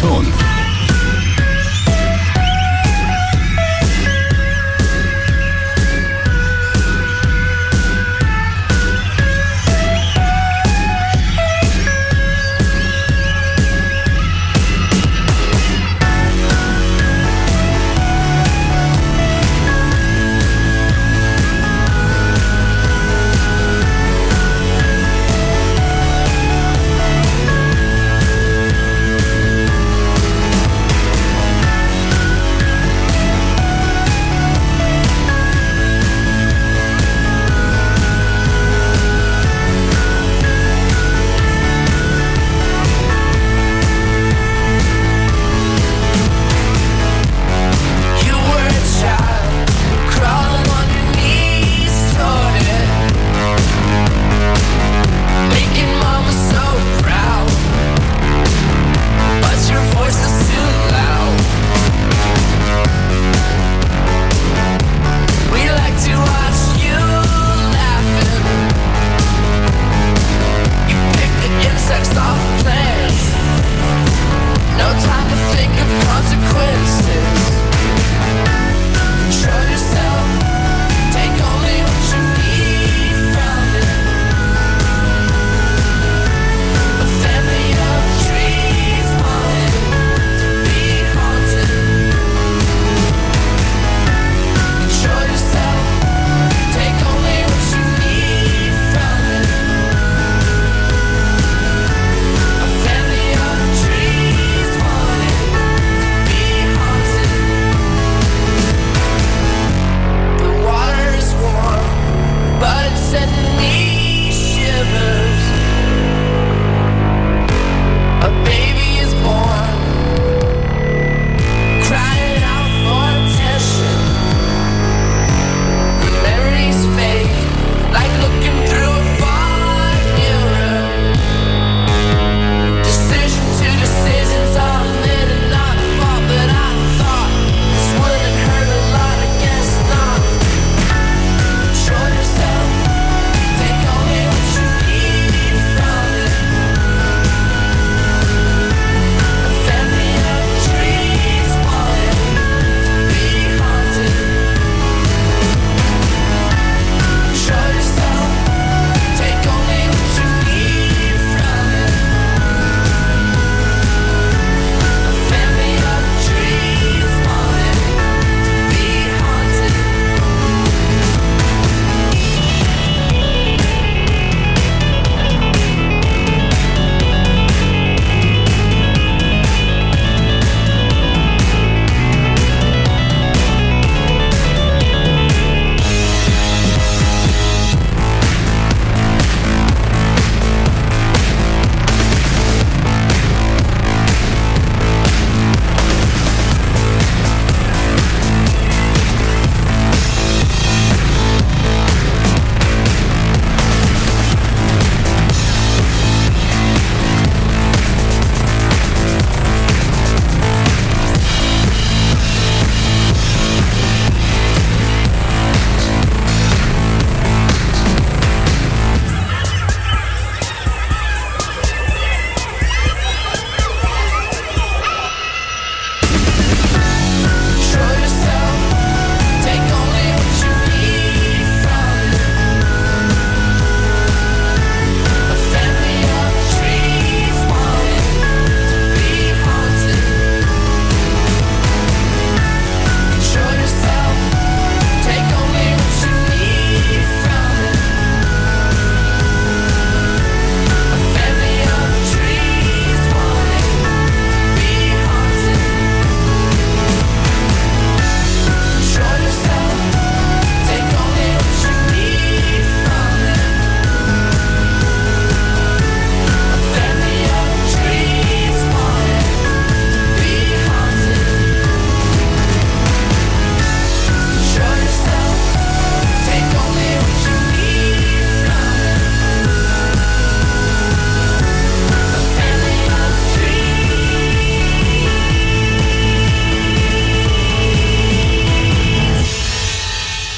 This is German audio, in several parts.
Ton.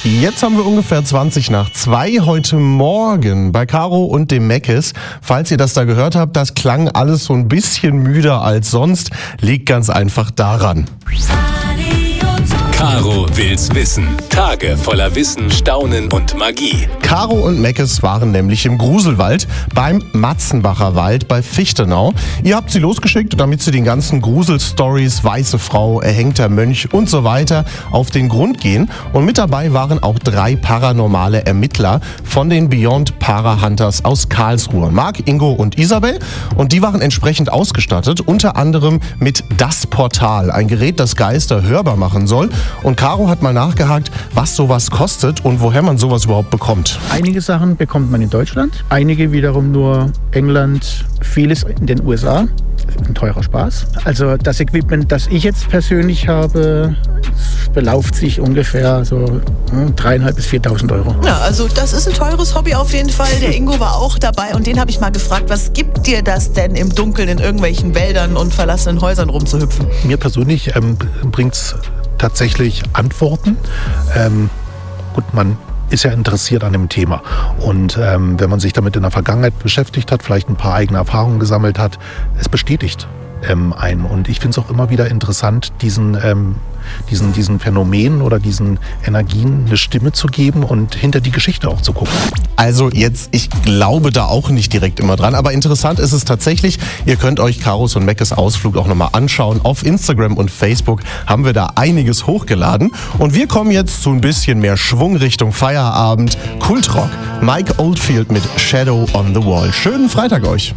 Jetzt haben wir ungefähr 2:20 heute Morgen bei Caro und dem Meckes. Falls ihr das da gehört habt, das klang alles so ein bisschen müder als sonst. Liegt ganz einfach daran. Caro will's wissen. Tage voller Wissen, Staunen und Magie. Caro und Meckes waren nämlich im Gruselwald beim Matzenbacher Wald bei Fichtenau. Ihr habt sie losgeschickt, damit sie den ganzen Gruselstories, weiße Frau, erhängter Mönch und so weiter auf den Grund gehen. Und mit dabei waren auch 3 paranormale Ermittler von den Beyond Para Hunters aus Karlsruhe. Marc, Ingo und Isabel. Und die waren entsprechend ausgestattet, unter anderem mit Das Portal, ein Gerät, das Geister hörbar machen soll. Und Caro hat mal nachgehakt, was sowas kostet und woher man sowas überhaupt bekommt. Einige Sachen bekommt man in Deutschland, einige wiederum nur England, vieles in den USA. Das ist ein teurer Spaß. Also das Equipment, das ich jetzt persönlich habe, belauft sich ungefähr so 3.500 bis 4.000 Euro. Ja, also das ist ein teures Hobby auf jeden Fall. Der Ingo war auch dabei und den habe ich mal gefragt, was gibt dir das denn im Dunkeln in irgendwelchen Wäldern und verlassenen Häusern rumzuhüpfen? Mir persönlich bringt's tatsächlich Antworten. Gut, man ist ja interessiert an dem Thema. Und wenn man sich damit in der Vergangenheit beschäftigt hat, vielleicht ein paar eigene Erfahrungen gesammelt hat, es bestätigt einen. Und ich finde es auch immer wieder interessant, diesen Phänomenen oder diesen Energien eine Stimme zu geben und hinter die Geschichte auch zu gucken. Also jetzt, ich glaube da auch nicht direkt immer dran, aber interessant ist es tatsächlich. Ihr könnt euch Caros und Meckes Ausflug auch nochmal anschauen. Auf Instagram und Facebook haben wir da einiges hochgeladen. Und wir kommen jetzt zu ein bisschen mehr Schwung Richtung Feierabend. Kultrock, Mike Oldfield mit Shadow on the Wall. Schönen Freitag euch.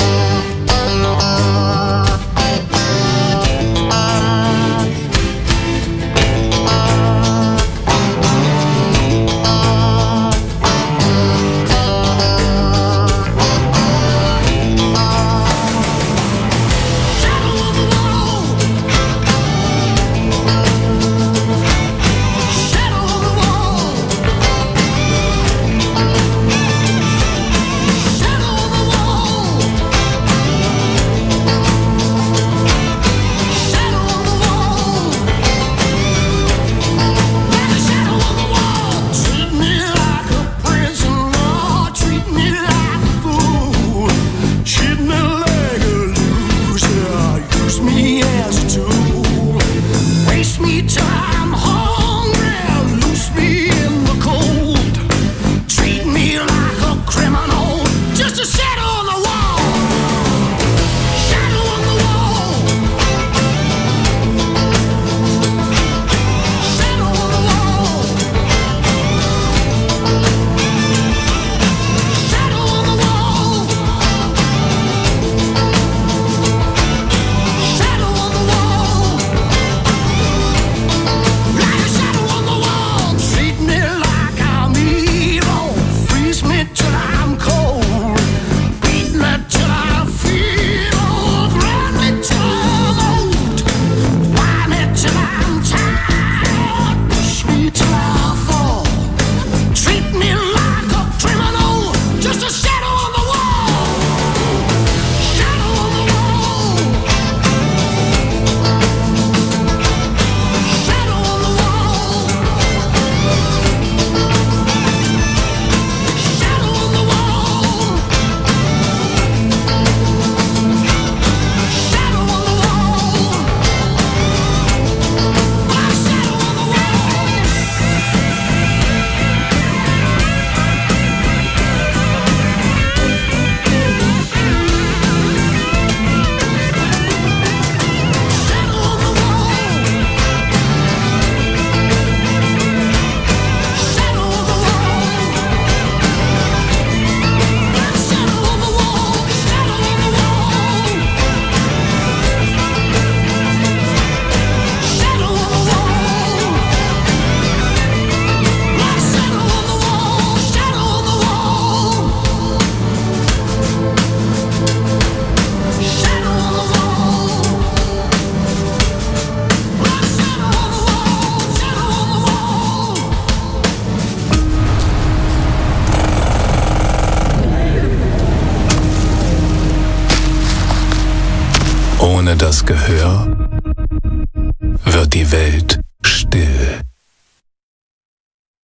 Ohne das Gehör wird die Welt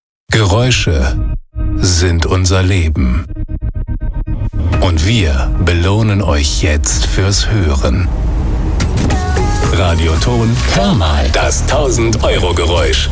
Geräusche sind unser Leben. Und wir belohnen euch jetzt fürs Hören. Radioton, hör mal, das 1000-Euro-Geräusch.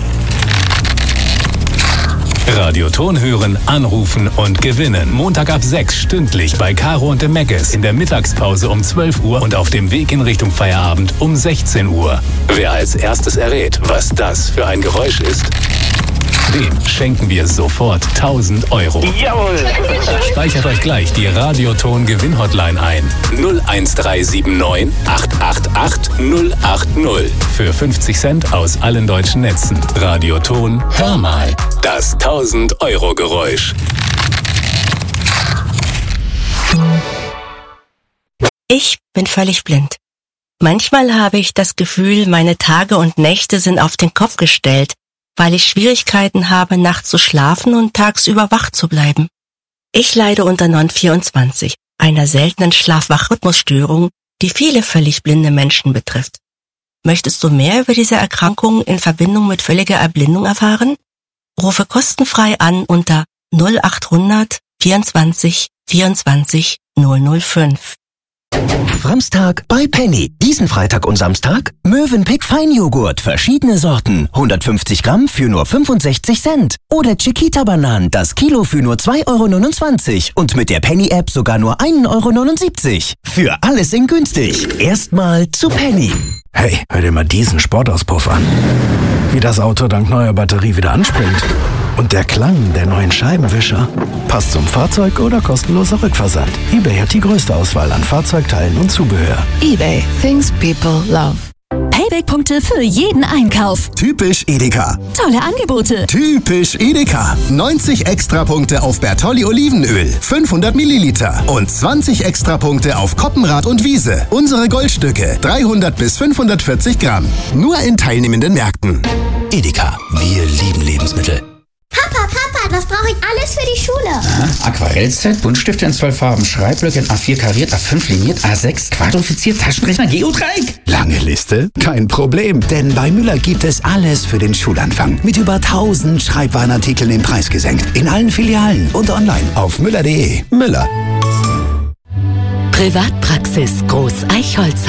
Radioton hören, anrufen und gewinnen. Montag ab 6 stündlich bei Caro und dem Meckes. In der Mittagspause um 12 Uhr und auf dem Weg in Richtung Feierabend um 16 Uhr. Wer als erstes errät, was das für ein Geräusch ist, dem schenken wir sofort 1000 Euro. Jawohl! Speichert euch gleich die Radioton-Gewinn-Hotline ein. 01379 888 080. Für 50 Cent aus allen deutschen Netzen. Radioton, hör mal. Das 1000-Euro-Geräusch. Ich bin völlig blind. Manchmal habe ich das Gefühl, meine Tage und Nächte sind auf den Kopf gestellt, weil ich Schwierigkeiten habe, nachts zu schlafen und tagsüber wach zu bleiben. Ich leide unter Non-24, einer seltenen Schlaf-Wach-Rhythmusstörung, die viele völlig blinde Menschen betrifft. Möchtest du mehr über diese Erkrankung in Verbindung mit völliger Erblindung erfahren? Rufe kostenfrei an unter 0800 24 24 005. Samstag bei Penny. Diesen Freitag und Samstag Mövenpick Feinjoghurt, verschiedene Sorten, 150 Gramm für nur 65 Cent. Oder Chiquita-Bananen, das Kilo für nur 2,29 € und mit der Penny-App sogar nur 1,79 €. Für alles in günstig. Erstmal zu Penny. Hey, hör dir mal diesen Sportauspuff an. Wie das Auto dank neuer Batterie wieder anspringt. Und der Klang der neuen Scheibenwischer. Passt zum Fahrzeug oder kostenloser Rückversand. eBay hat die größte Auswahl an Fahrzeugteilen und Zubehör. eBay. Things people love. Payback-Punkte für jeden Einkauf. Typisch Edeka. Tolle Angebote. Typisch Edeka. 90 Extrapunkte auf Bertolli Olivenöl, 500 Milliliter. Und 20 Extrapunkte auf Koppenrad und Wiese. Unsere Goldstücke, 300 bis 540 Gramm. Nur in teilnehmenden Märkten. Edeka. Wir lieben Lebensmittel. Papa, was brauche ich alles für die Schule? Aquarellset, Buntstifte in 12 Farben, Schreibblöcke in A4 kariert, A5 liniert, A6 quadrifiziert, Taschenrechner, Geodreieck. Lange Liste? Kein Problem, denn bei Müller gibt es alles für den Schulanfang. Mit über 1000 Schreibwarenartikeln den Preis gesenkt. In allen Filialen und online auf müller.de. Müller. Privatpraxis Groß Eichholz